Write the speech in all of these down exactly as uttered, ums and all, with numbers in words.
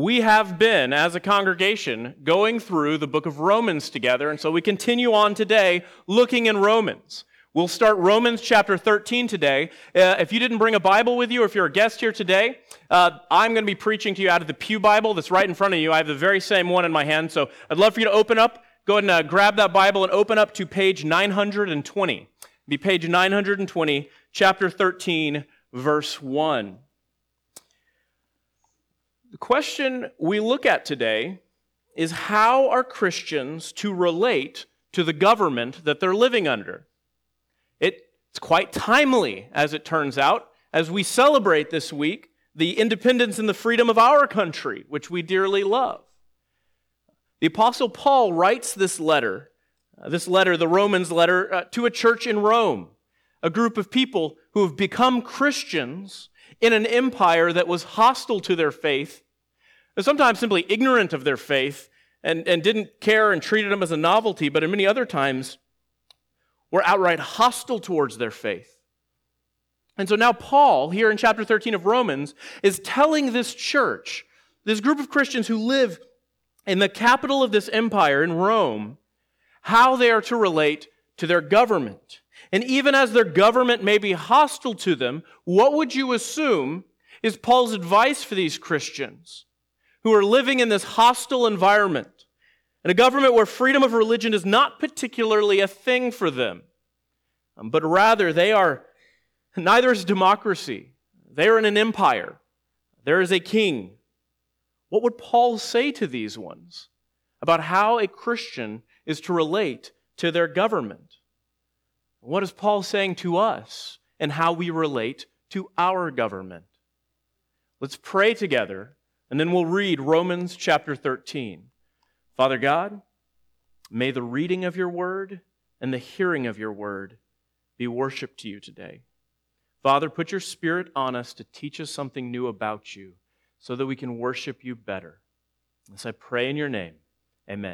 We have been, as a congregation, going through the book of Romans together, and so we continue on today looking in Romans. We'll start Romans chapter thirteen today. Uh, if you didn't bring a Bible with you, or if you're a guest here today, uh, I'm going to be preaching to you out of the Pew Bible that's right in front of you. I have the very same one in my hand, so I'd love for you to open up. Go ahead and uh, grab that Bible and open up to page nine hundred twenty. It'll be page nine hundred twenty, chapter thirteen, verse one. The question we look at today is, how are Christians to relate to the government that they're living under? It's quite timely, as it turns out, as we celebrate this week the independence and the freedom of our country, which we dearly love. The Apostle Paul writes this letter, uh, this letter, the Romans letter, uh, to a church in Rome, a group of people who have become Christians in an empire that was hostile to their faith, sometimes simply ignorant of their faith, and, and didn't care and treated them as a novelty, but in many other times were outright hostile towards their faith. And so now Paul, here in chapter thirteen of Romans, is telling this church, this group of Christians who live in the capital of this empire in Rome, how they are to relate to their government. And even as their government may be hostile to them, what would you assume is Paul's advice for these Christians who are living in this hostile environment, in a government where freedom of religion is not particularly a thing for them, um, but rather they are, neither is democracy. They are in an empire. There is a king. What would Paul say to these ones about how a Christian is to relate to their government? What is Paul saying to us and how we relate to our government? Let's pray together, and then we'll read Romans chapter thirteen. Father God, may the reading of your word and the hearing of your word be worship to you today. Father, put your Spirit on us to teach us something new about you so that we can worship you better. As I pray in your name, amen.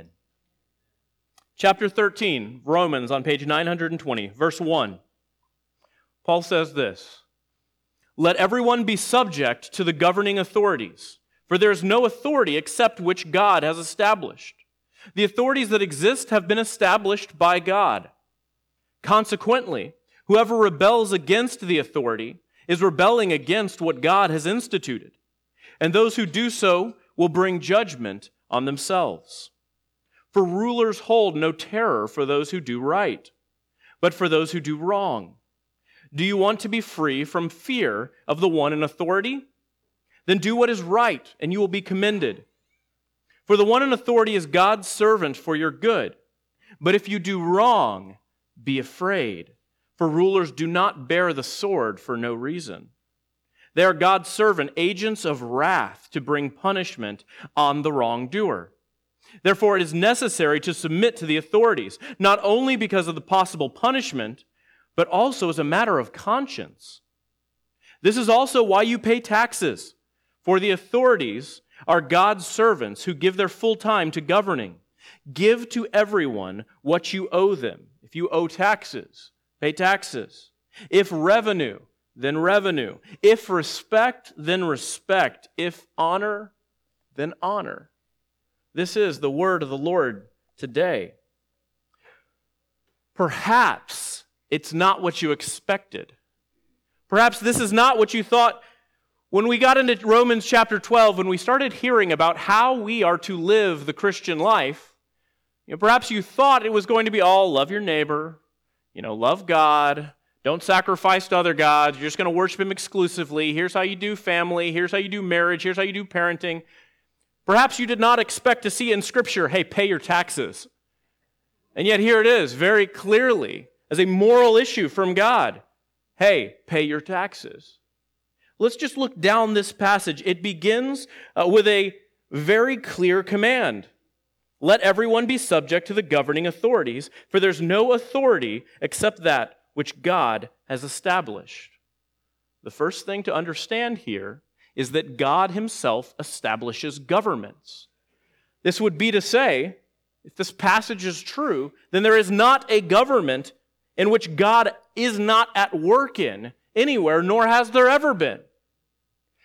Chapter thirteen, Romans, on page nine hundred twenty, verse one. Paul says this: "Let everyone be subject to the governing authorities, for there is no authority except which God has established. The authorities that exist have been established by God. Consequently, whoever rebels against the authority is rebelling against what God has instituted, and those who do so will bring judgment on themselves. For rulers hold no terror for those who do right, but for those who do wrong. Do you want to be free from fear of the one in authority? Then do what is right, and you will be commended. For the one in authority is God's servant for your good. But if you do wrong, be afraid, for rulers do not bear the sword for no reason. They are God's servant, agents of wrath to bring punishment on the wrongdoer. Therefore, it is necessary to submit to the authorities, not only because of the possible punishment, but also as a matter of conscience. This is also why you pay taxes, for the authorities are God's servants who give their full time to governing. Give to everyone what you owe them. If you owe taxes, pay taxes. If revenue, then revenue. If respect, then respect. If honor, then honor." This is the word of the Lord today. Perhaps it's not what you expected. Perhaps this is not what you thought when we got into Romans chapter twelve, when we started hearing about how we are to live the Christian life. You know, perhaps you thought it was going to be all love your neighbor, you know, love God, don't sacrifice to other gods, you're just going to worship Him exclusively. Here's how you do family, here's how you do marriage, here's how you do parenting. Perhaps you did not expect to see in Scripture, hey, pay your taxes. And yet here it is, very clearly, as a moral issue from God. Hey, pay your taxes. Let's just look down this passage. It begins uh, with a very clear command. Let everyone be subject to the governing authorities, for there's no authority except that which God has established. The first thing to understand here is that God Himself establishes governments. This would be to say, if this passage is true, then there is not a government in which God is not at work in anywhere, nor has there ever been.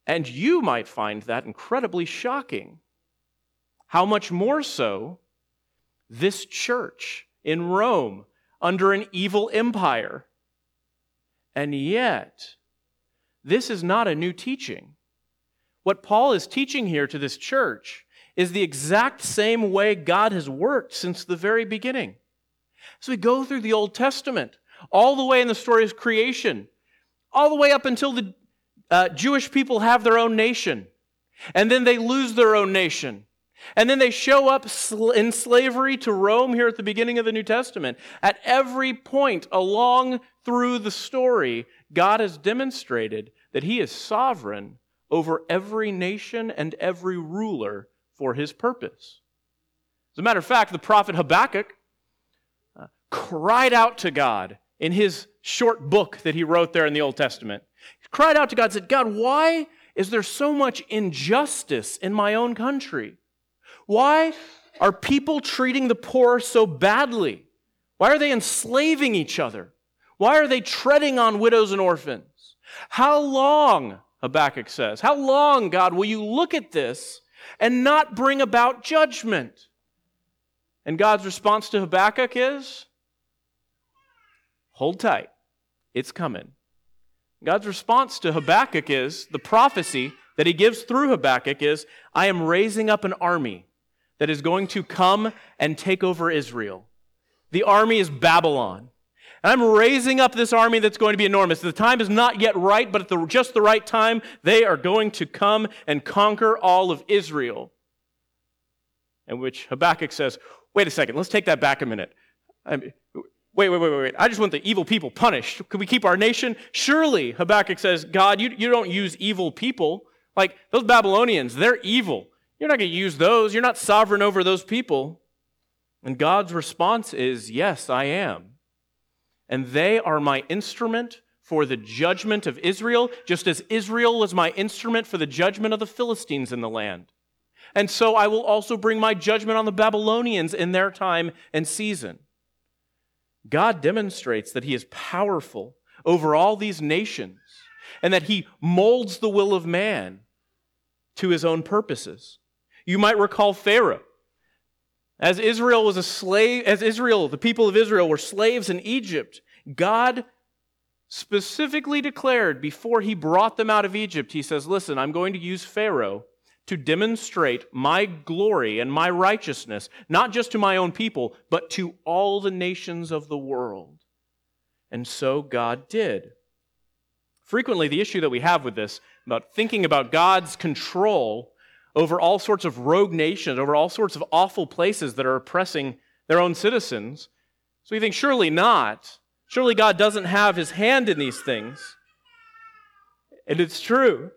And you might find that incredibly shocking. How much more so this church in Rome under an evil empire. And yet, this is not a new teaching. What Paul is teaching here to this church is the exact same way God has worked since the very beginning. So we go through the Old Testament, all the way in the story of creation, all the way up until the uh, Jewish people have their own nation, and then they lose their own nation. And then they show up in slavery to Rome here at the beginning of the New Testament. At every point along through the story, God has demonstrated that He is sovereign over every nation and every ruler for His purpose. As a matter of fact, the prophet Habakkuk uh, cried out to God in his short book that he wrote there in the Old Testament. He cried out to God and said, God, why is there so much injustice in my own country? Why are people treating the poor so badly? Why are they enslaving each other? Why are they treading on widows and orphans? How long, Habakkuk says, how long, God, will you look at this and not bring about judgment? And God's response to Habakkuk is, hold tight, it's coming. God's response to Habakkuk is, the prophecy that He gives through Habakkuk is, I am raising up an army that is going to come and take over Israel. The army is Babylon. And I'm raising up this army that's going to be enormous. The time is not yet right, but at the, just the right time, they are going to come and conquer all of Israel. In which Habakkuk says, wait a second, let's take that back a minute. I mean, wait, wait, wait, wait, wait. I just want the evil people punished. Could we keep our nation? Surely, Habakkuk says, God, you, you don't use evil people. Like, those Babylonians, they're evil. You're not going to use those. You're not sovereign over those people. And God's response is, yes, I am. And they are my instrument for the judgment of Israel, just as Israel was my instrument for the judgment of the Philistines in the land. And so I will also bring my judgment on the Babylonians in their time and season. God demonstrates that He is powerful over all these nations and that He molds the will of man to His own purposes. You might recall Pharaoh. As Israel was a slave, as Israel, the people of Israel were slaves in Egypt, God specifically declared before He brought them out of Egypt, He says, listen, I'm going to use Pharaoh to demonstrate my glory and my righteousness, not just to my own people, but to all the nations of the world. And so God did. Frequently, the issue that we have with this, about thinking about God's control over all sorts of rogue nations, over all sorts of awful places that are oppressing their own citizens. So we think, surely not. Surely God doesn't have His hand in these things. And it's true.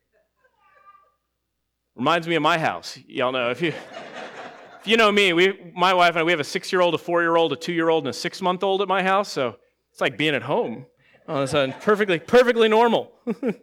Reminds me of my house. Y'all know, if you if you know me, we, my wife and I, we have a six-year-old, a four-year-old, a two-year-old, and a six-month-old at my house, so it's like being at home. All of a sudden, perfectly, perfectly normal.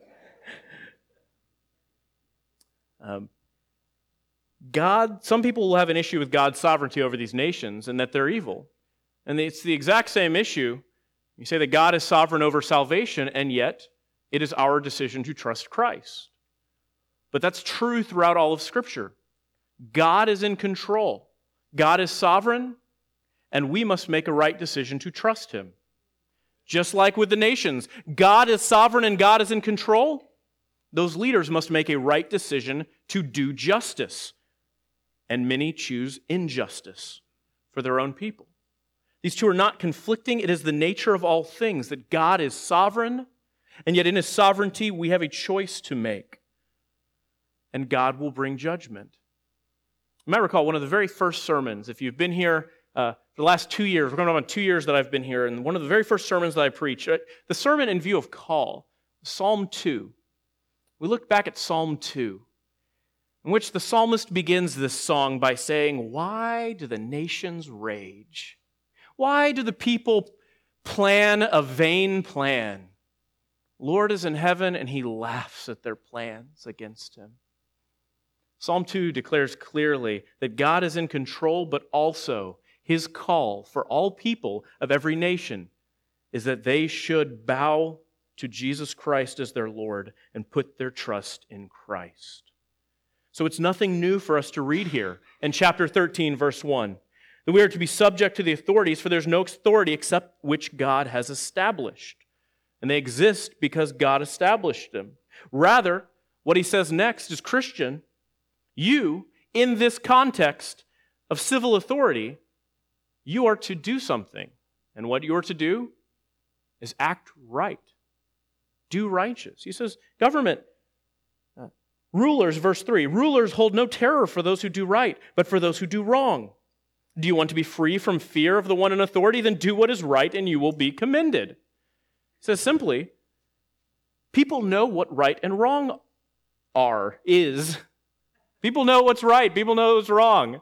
um, God, some people will have an issue with God's sovereignty over these nations and that they're evil. And it's the exact same issue. You say that God is sovereign over salvation, and yet it is our decision to trust Christ. But that's true throughout all of Scripture. God is in control. God is sovereign, and we must make a right decision to trust Him. Just like with the nations, God is sovereign and God is in control. Those leaders must make a right decision to do justice. And many choose injustice for their own people. These two are not conflicting. It is the nature of all things that God is sovereign, and yet in His sovereignty we have a choice to make. And God will bring judgment. You might recall one of the very first sermons, if you've been here uh, for the last two years, we're going on two years that I've been here, and one of the very first sermons that I preached, uh, the sermon in view of call, Psalm two. We looked back at Psalm two, in which the psalmist begins this song by saying, why do the nations rage? Why do the people plan a vain plan? Lord is in heaven, and He laughs at their plans against Him. Psalm two declares clearly that God is in control, but also His call for all people of every nation is that they should bow to Jesus Christ as their Lord and put their trust in Christ. So it's nothing new for us to read here in chapter thirteen, verse one, that we are to be subject to the authorities, for there's no authority except which God has established. And they exist because God established them. Rather, what he says next is, Christian, you, in this context of civil authority, you are to do something. And what you are to do is act right. Do righteous. He says, government, uh, rulers, verse three, rulers hold no terror for those who do right, but for those who do wrong. Do you want to be free from fear of the one in authority? Then do what is right and you will be commended. He says simply, people know what right and wrong are, is. People know what's right. People know what's wrong.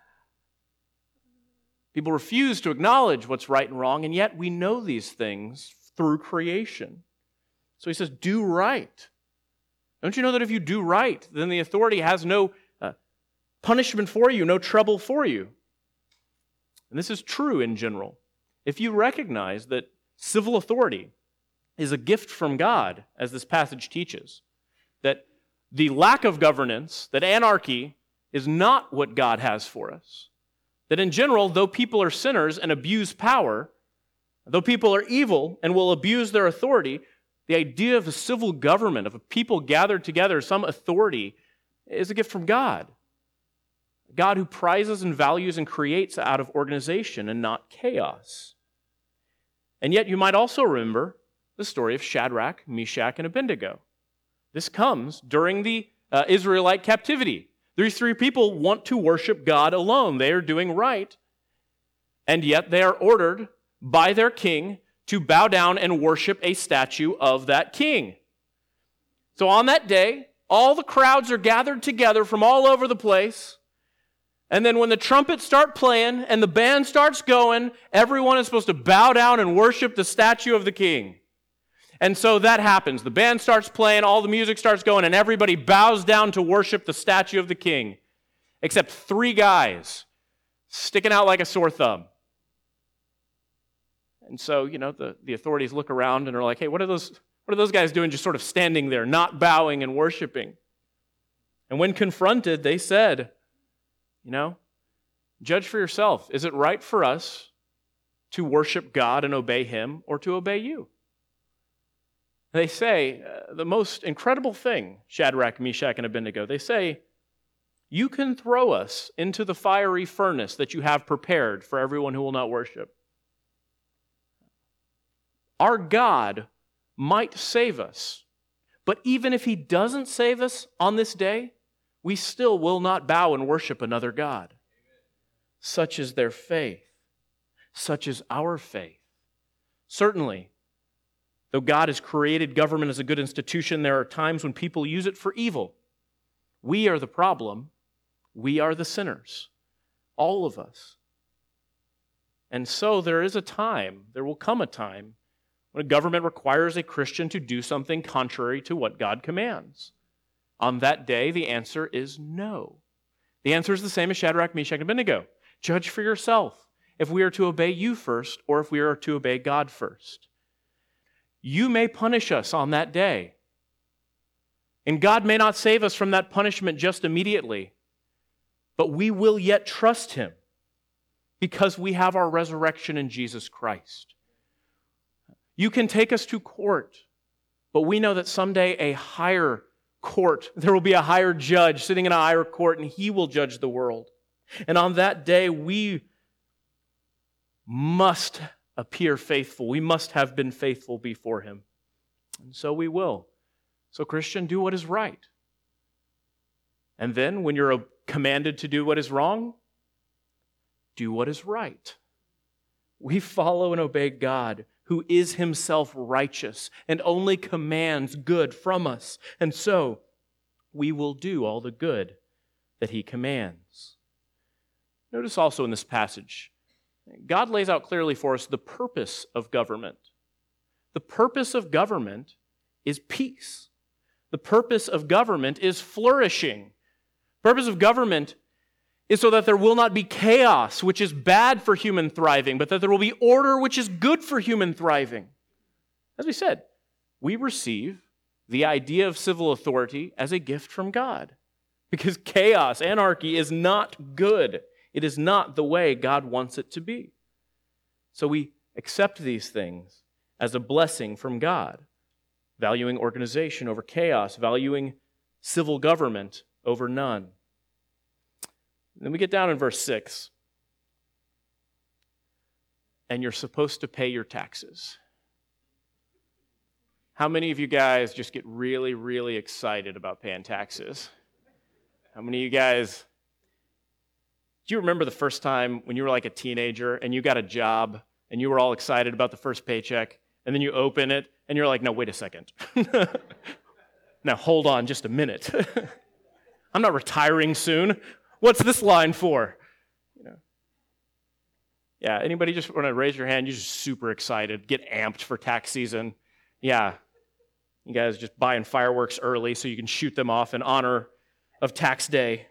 People refuse to acknowledge what's right and wrong, and yet we know these things through creation. So he says, do right. Don't you know that if you do right, then the authority has no uh, punishment for you, no trouble for you? And this is true in general. If you recognize that civil authority is a gift from God, as this passage teaches, that the lack of governance, that anarchy is not what God has for us, that in general, though people are sinners and abuse power, though people are evil and will abuse their authority, the idea of a civil government, of a people gathered together, some authority, is a gift from God. God who prizes and values and creates out of organization and not chaos. And yet you might also remember the story of Shadrach, Meshach, and Abednego. This comes during the uh, Israelite captivity. These three people want to worship God alone. They are doing right. And yet they are ordered by their king to bow down and worship a statue of that king. So on that day, all the crowds are gathered together from all over the place. And then when the trumpets start playing and the band starts going, everyone is supposed to bow down and worship the statue of the king. And so that happens. The band starts playing, all the music starts going, and everybody bows down to worship the statue of the king, except three guys sticking out like a sore thumb. And so, you know, the, the authorities look around and are like, hey, what are those, what are those guys doing just sort of standing there, not bowing and worshiping? And when confronted, they said, you know, judge for yourself. Is it right for us to worship God and obey Him, or to obey you? They say, uh, the most incredible thing, Shadrach, Meshach, and Abednego, they say, you can throw us into the fiery furnace that you have prepared for everyone who will not worship. Our God might save us, but even if He doesn't save us on this day, we still will not bow and worship another God. Such is their faith. Such is our faith. Certainly, though God has created government as a good institution, there are times when people use it for evil. We are the problem. We are the sinners. All of us. And so there is a time, there will come a time, when a government requires a Christian to do something contrary to what God commands. On that day, the answer is no. The answer is the same as Shadrach, Meshach, and Abednego. Judge for yourself if we are to obey you first or if we are to obey God first. You may punish us on that day. And God may not save us from that punishment just immediately, but we will yet trust Him because we have our resurrection in Jesus Christ. You can take us to court, but we know that someday a higher court, there will be a higher judge sitting in a higher court, and He will judge the world. And on that day, we must appear faithful. We must have been faithful before Him. And so we will. So, Christian, do what is right. And then, when you're commanded to do what is wrong, do what is right. We follow and obey God, who is Himself righteous and only commands good from us. And so, we will do all the good that He commands. Notice also in this passage, God lays out clearly for us the purpose of government. The purpose of government is peace. The purpose of government is flourishing. The purpose of government is so that there will not be chaos, which is bad for human thriving, but that there will be order, which is good for human thriving. As we said, we receive the idea of civil authority as a gift from God. Because chaos, anarchy is not good. It is not the way God wants it to be. So we accept these things as a blessing from God, valuing organization over chaos, valuing civil government over none. Then we get down in verse six. And you're supposed to pay your taxes. How many of you guys just get really, really excited about paying taxes? How many of you guys, do you remember the first time when you were like a teenager and you got a job and you were all excited about the first paycheck and then you open it and you're like, no, wait a second. Now hold on just a minute. I'm not retiring soon. What's this line for? You know. Yeah, anybody just want to raise your hand? You're just super excited, get amped for tax season. Yeah, you guys just buying fireworks early so you can shoot them off in honor of tax day.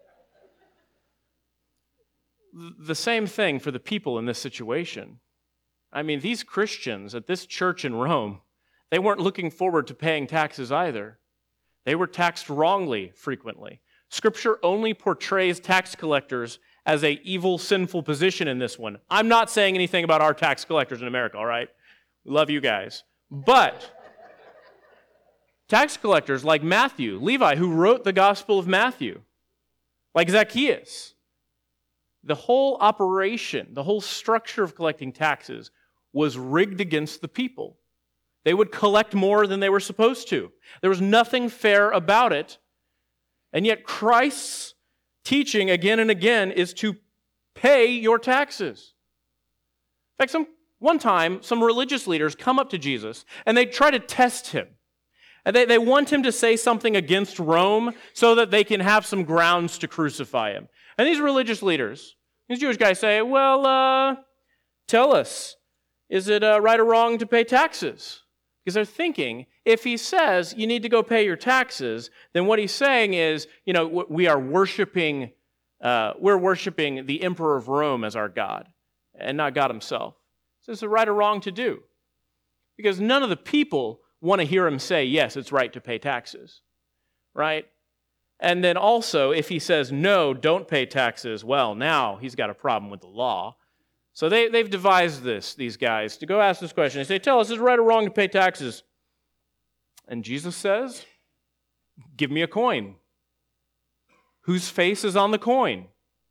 The same thing for the people in this situation. I mean, these Christians at this church in Rome, they weren't looking forward to paying taxes either. They were taxed wrongly frequently. Scripture only portrays tax collectors as a evil, sinful position in this one. I'm not saying anything about our tax collectors in America, all right? We love you guys. But tax collectors like Matthew, Levi, who wrote the Gospel of Matthew, like Zacchaeus, the whole operation, the whole structure of collecting taxes was rigged against the people. They would collect more than they were supposed to. There was nothing fair about it. And yet Christ's teaching again and again is to pay your taxes. In fact, some, one time, some religious leaders come up to Jesus and they try to test him. And they, they want him to say something against Rome so that they can have some grounds to crucify him. And these religious leaders, these Jewish guys say, well, uh, tell us, is it uh, right or wrong to pay taxes? Because they're thinking, if he says you need to go pay your taxes, then what he's saying is, you know, we are worshiping, uh, we're worshiping the emperor of Rome as our God, and not God himself. So is it right or wrong to do? Because none of the people want to hear him say, yes, it's right to pay taxes, right? And then also, if he says, no, don't pay taxes, well, now he's got a problem with the law. So they, they've devised this, these guys, to go ask this question. They say, tell us, is it right or wrong to pay taxes? And Jesus says, give me a coin. Whose face is on the coin?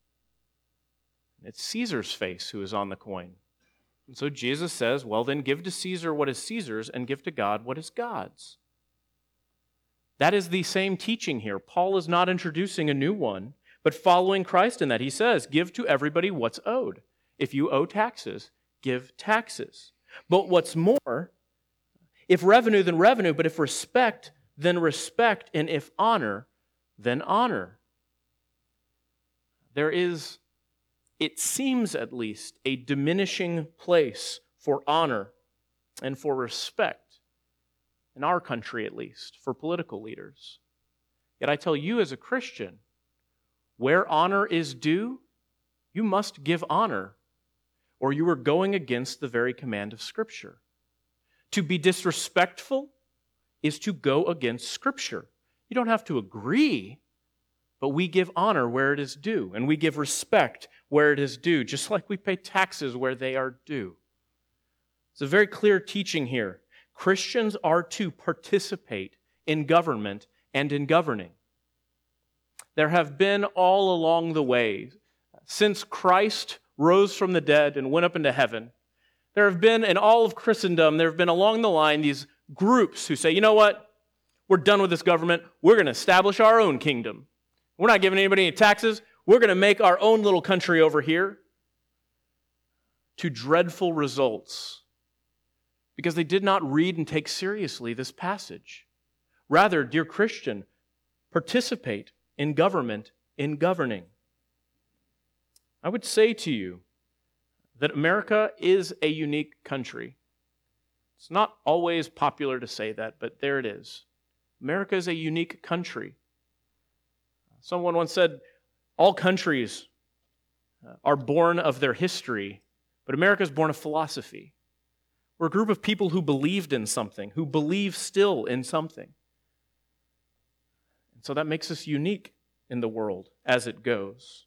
It's Caesar's face who is on the coin. And so Jesus says, well, then give to Caesar what is Caesar's and give to God what is God's. That is the same teaching here. Paul is not introducing a new one, but following Christ in that. He says, give to everybody what's owed. If you owe taxes, give taxes. But what's more, if revenue, then revenue, but if respect, then respect, and if honor, then honor. There is, it seems at least, a diminishing place for honor and for respect, in our country at least, for political leaders. Yet I tell you as a Christian, where honor is due, you must give honor, or you are going against the very command of Scripture. To be disrespectful is to go against Scripture. You don't have to agree, but we give honor where it is due, and we give respect where it is due, just like we pay taxes where they are due. It's a very clear teaching here. Christians are to participate in government and in governing. There have been all along the way, since Christ rose from the dead and went up into heaven, there have been, in all of Christendom, there have been along the line these groups who say, you know what, we're done with this government, we're going to establish our own kingdom. We're not giving anybody any taxes, we're going to make our own little country over here. To dreadful results, because they did not read and take seriously this passage. Rather, dear Christian, participate in government, in governing. I would say to you that America is a unique country. It's not always popular to say that, but there it is. America is a unique country. Someone once said, all countries are born of their history, but America is born of philosophy. We're a group of people who believed in something, who believe still in something. And so that makes us unique in the world as it goes.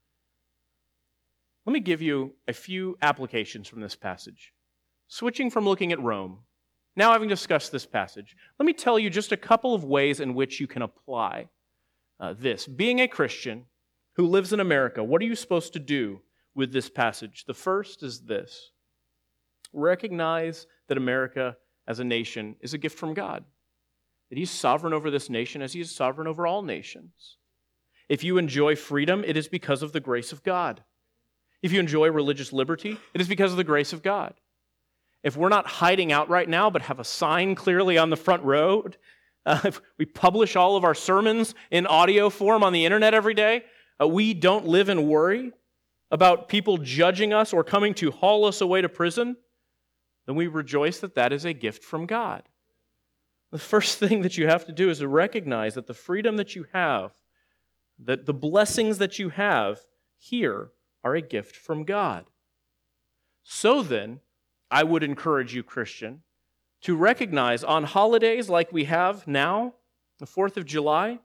Let me give you a few applications from this passage. Switching from looking at Rome, now having discussed this passage, let me tell you just a couple of ways in which you can apply uh, this. Being a Christian who lives in America, what are you supposed to do with this passage? The first is this. Recognize that America as a nation is a gift from God. That He's sovereign over this nation as He is sovereign over all nations. If you enjoy freedom, it is because of the grace of God. If you enjoy religious liberty, it is because of the grace of God. If we're not hiding out right now, but have a sign clearly on the front road, uh, if we publish all of our sermons in audio form on the internet every day, uh, we don't live in worry about people judging us or coming to haul us away to prison, then we rejoice that that is a gift from God. The first thing that you have to do is to recognize that the freedom that you have, that the blessings that you have here are a gift from God. So then, I would encourage you, Christian, to recognize on holidays like we have now, the fourth of July,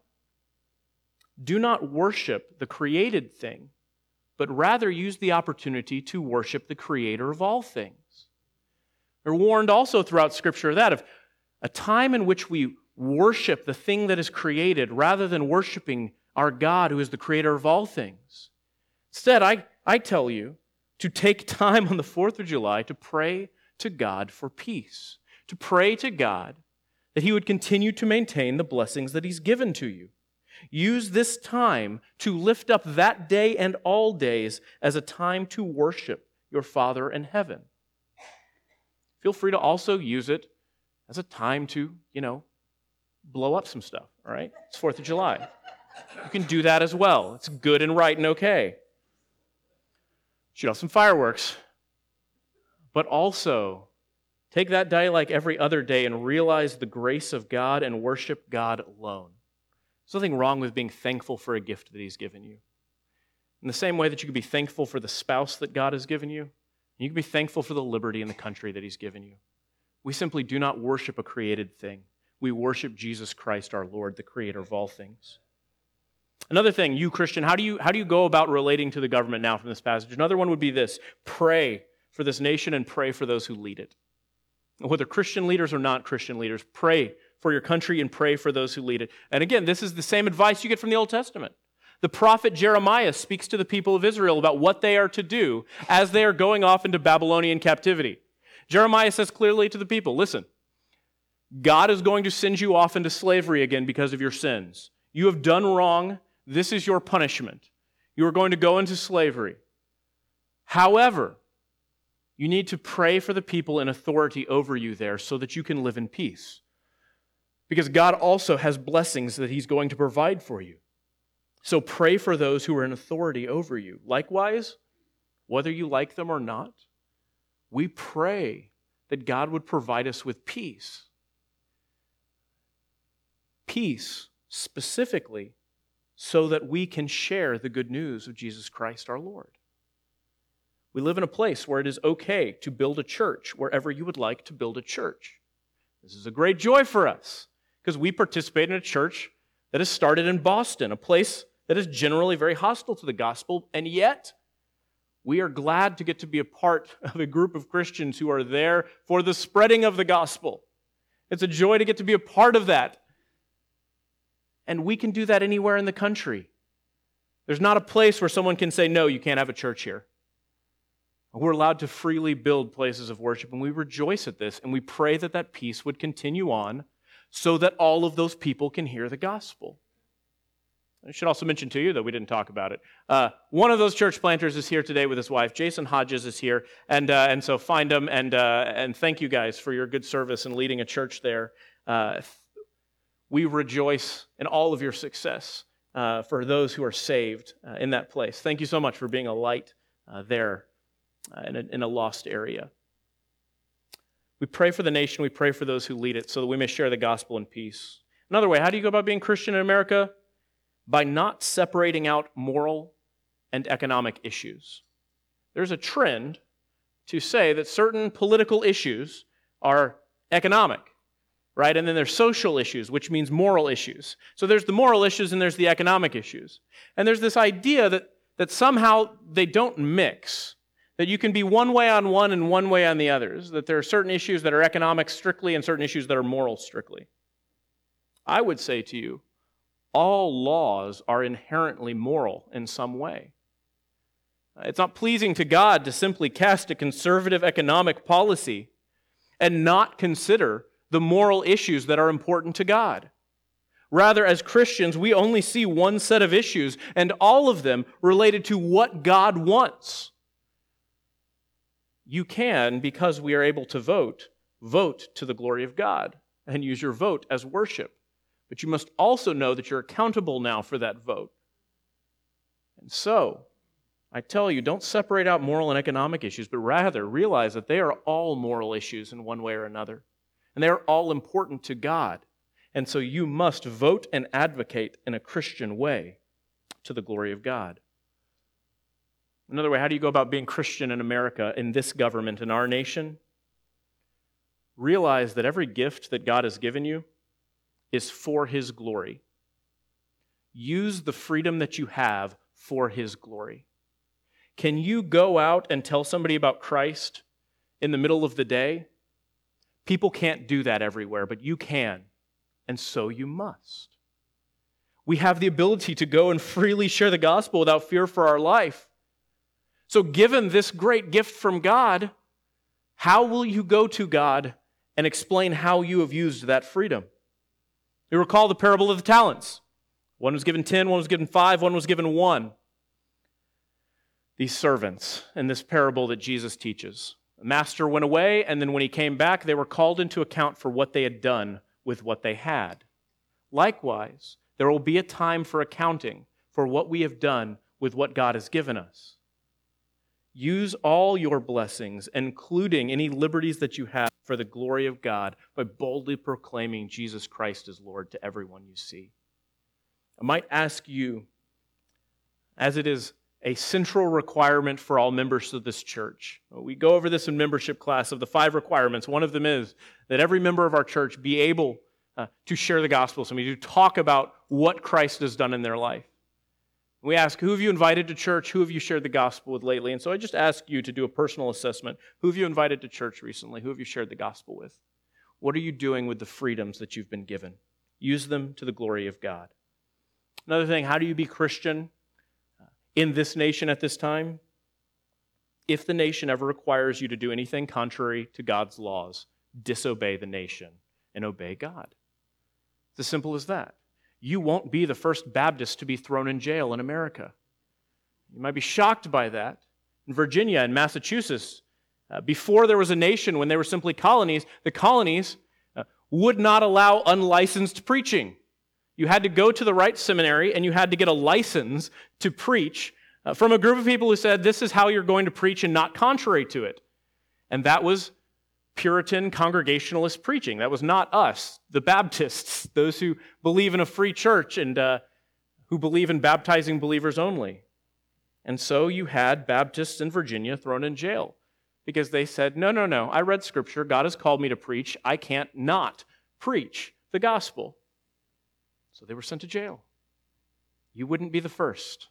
do not worship the created thing, but rather use the opportunity to worship the Creator of all things. They're warned also throughout Scripture of that, of a time in which we worship the thing that is created rather than worshiping our God who is the Creator of all things. Instead, I, I tell you to take time on the fourth of July to pray to God for peace, to pray to God that He would continue to maintain the blessings that He's given to you. Use this time to lift up that day and all days as a time to worship your Father in heaven. Feel free to also use it as a time to, you know, blow up some stuff, all right? It's fourth of July. You can do that as well. It's good and right and okay. Shoot off some fireworks. But also, take that day like every other day and realize the grace of God and worship God alone. There's nothing wrong with being thankful for a gift that He's given you. In the same way that you can be thankful for the spouse that God has given you, you can be thankful for the liberty in the country that He's given you. We simply do not worship a created thing. We worship Jesus Christ, our Lord, the Creator of all things. Another thing, you Christian, how do you, how do you go about relating to the government now from this passage? Another one would be this: pray for this nation and pray for those who lead it. Whether Christian leaders or not Christian leaders, pray for your country and pray for those who lead it. And again, this is the same advice you get from the Old Testament. The prophet Jeremiah speaks to the people of Israel about what they are to do as they are going off into Babylonian captivity. Jeremiah says clearly to the people, listen, God is going to send you off into slavery again because of your sins. You have done wrong. This is your punishment. You are going to go into slavery. However, you need to pray for the people in authority over you there so that you can live in peace. Because God also has blessings that He's going to provide for you. So pray for those who are in authority over you. Likewise, whether you like them or not, we pray that God would provide us with peace. Peace, specifically, so that we can share the good news of Jesus Christ our Lord. We live in a place where it is okay to build a church wherever you would like to build a church. This is a great joy for us because we participate in a church that has started in Boston, a place that is generally very hostile to the gospel, and yet we are glad to get to be a part of a group of Christians who are there for the spreading of the gospel. It's a joy to get to be a part of that. And we can do that anywhere in the country. There's not a place where someone can say, no, you can't have a church here. We're allowed to freely build places of worship, and we rejoice at this, and we pray that that peace would continue on so that all of those people can hear the gospel. I should also mention to you, though we didn't talk about it, uh, one of those church planters is here today with his wife. Jason Hodges is here, and uh, and so find him, and uh, and thank you guys for your good service in leading a church there. Uh, we rejoice in all of your success uh, for those who are saved uh, in that place. Thank you so much for being a light uh, there uh, in, a, in a lost area. We pray for the nation, we pray for those who lead it, so that we may share the gospel in peace. Another way, how do you go about being Christian in America? By not separating out moral and economic issues. There's a trend to say that certain political issues are economic, right? And then there's social issues, which means moral issues. So there's the moral issues and there's the economic issues. And there's this idea that, that somehow they don't mix, that you can be one way on one and one way on the others, that there are certain issues that are economic strictly and certain issues that are moral strictly. I would say to you, all laws are inherently moral in some way. It's not pleasing to God to simply cast a conservative economic policy and not consider the moral issues that are important to God. Rather, as Christians, we only see one set of issues, and all of them related to what God wants. You can, because we are able to vote, vote to the glory of God and use your vote as worship. But you must also know that you're accountable now for that vote. And so, I tell you, don't separate out moral and economic issues, but rather realize that they are all moral issues in one way or another. And they are all important to God. And so you must vote and advocate in a Christian way to the glory of God. Another way, how do you go about being Christian in America, in this government, in our nation? Realize that every gift that God has given you is for His glory. Use the freedom that you have for His glory. Can you go out and tell somebody about Christ in the middle of the day? People can't do that everywhere, but you can, and so you must. We have the ability to go and freely share the gospel without fear for our life. So given this great gift from God, how will you go to God and explain how you have used that freedom? You recall the parable of the talents. One was given ten, one was given five, one was given one. These servants in this parable that Jesus teaches. The master went away, and then when he came back, they were called into account for what they had done with what they had. Likewise, there will be a time for accounting for what we have done with what God has given us. Use all your blessings, including any liberties that you have, for the glory of God by boldly proclaiming Jesus Christ as Lord to everyone you see. I might ask you, as it is a central requirement for all members of this church. We go over this in membership class of the five requirements. One of them is that every member of our church be able uh, to share the gospel. So we do talk about what Christ has done in their life. We ask, who have you invited to church? Who have you shared the gospel with lately? And so I just ask you to do a personal assessment. Who have you invited to church recently? Who have you shared the gospel with? What are you doing with the freedoms that you've been given? Use them to the glory of God. Another thing, how do you be Christian in this nation at this time? If the nation ever requires you to do anything contrary to God's laws, disobey the nation and obey God. It's as simple as that. You won't be the first Baptist to be thrown in jail in America. You might be shocked by that. In Virginia and Massachusetts, uh, before there was a nation, when they were simply colonies, the colonies uh, would not allow unlicensed preaching. You had to go to the right seminary and you had to get a license to preach uh, from a group of people who said, this is how you're going to preach and not contrary to it. And that was Puritan Congregationalist preaching. That was not us, the Baptists, those who believe in a free church and uh, who believe in baptizing believers only. And so you had Baptists in Virginia thrown in jail because they said, no, no, no, I read Scripture. God has called me to preach. I can't not preach the gospel. So they were sent to jail. You wouldn't be the first.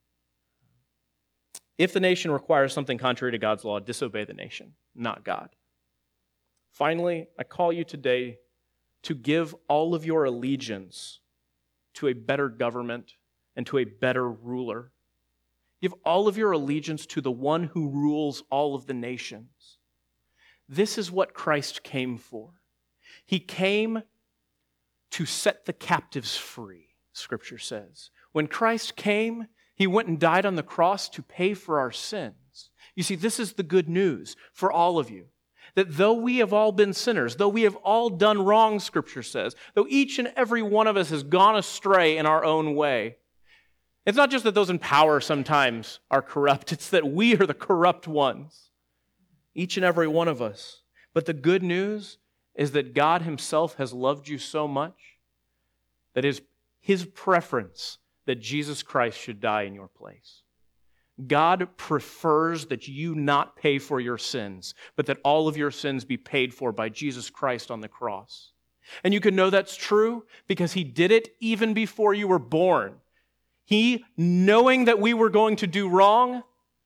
If the nation requires something contrary to God's law, disobey the nation, not God. Finally, I call you today to give all of your allegiance to a better government and to a better ruler. Give all of your allegiance to the one who rules all of the nations. This is what Christ came for. He came to set the captives free, Scripture says. When Christ came, He went and died on the cross to pay for our sins. You see, this is the good news for all of you. That though we have all been sinners, though we have all done wrong, Scripture says, though each and every one of us has gone astray in our own way, it's not just that those in power sometimes are corrupt, it's that we are the corrupt ones. Each and every one of us. But the good news is that God Himself has loved you so much that it is His preference that Jesus Christ should die in your place. God prefers that you not pay for your sins, but that all of your sins be paid for by Jesus Christ on the cross. And you can know that's true because he did it even before you were born. He, knowing that we were going to do wrong,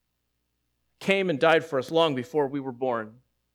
came and died for us long before we were born.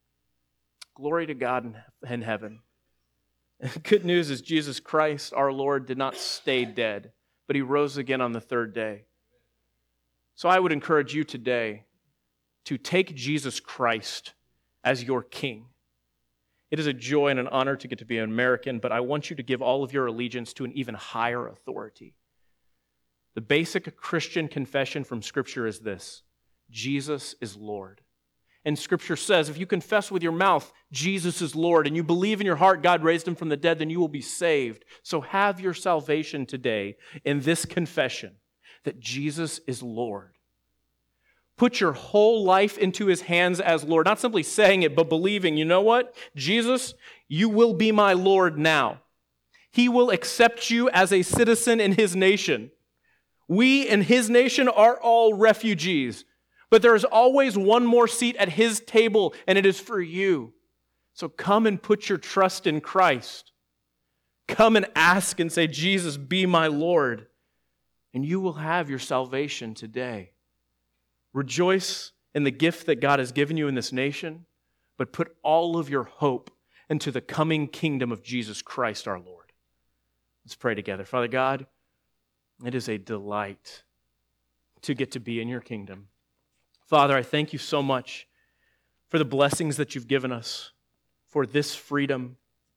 Glory to God in, in heaven. Good news is Jesus Christ, our Lord, did not stay dead, but he rose again on the third day. So I would encourage you today to take Jesus Christ as your King. It is a joy and an honor to get to be an American, but I want you to give all of your allegiance to an even higher authority. The basic Christian confession from Scripture is this: Jesus is Lord. And Scripture says, if you confess with your mouth Jesus is Lord and you believe in your heart God raised him from the dead, then you will be saved. So have your salvation today in this confession that Jesus is Lord. Put your whole life into his hands as Lord, not simply saying it, but believing, you know what? Jesus, you will be my Lord now. He will accept you as a citizen in his nation. We in his nation are all refugees. But there is always one more seat at his table, and it is for you. So come and put your trust in Christ. Come and ask and say, Jesus, be my Lord. And you will have your salvation today. Rejoice in the gift that God has given you in this nation, but put all of your hope into the coming kingdom of Jesus Christ our Lord. Let's pray together. Father God, it is a delight to get to be in your kingdom. Father, I thank you so much for the blessings that you've given us, for this freedom,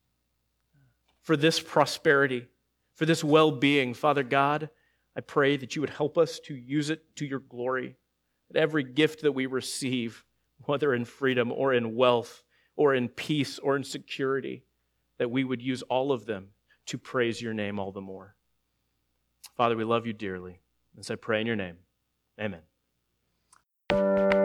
for this prosperity, for this well-being. Father God, I pray that you would help us to use it to your glory, that every gift that we receive, whether in freedom or in wealth or in peace or in security, that we would use all of them to praise your name all the more. Father, we love you dearly. As I pray in your name, amen.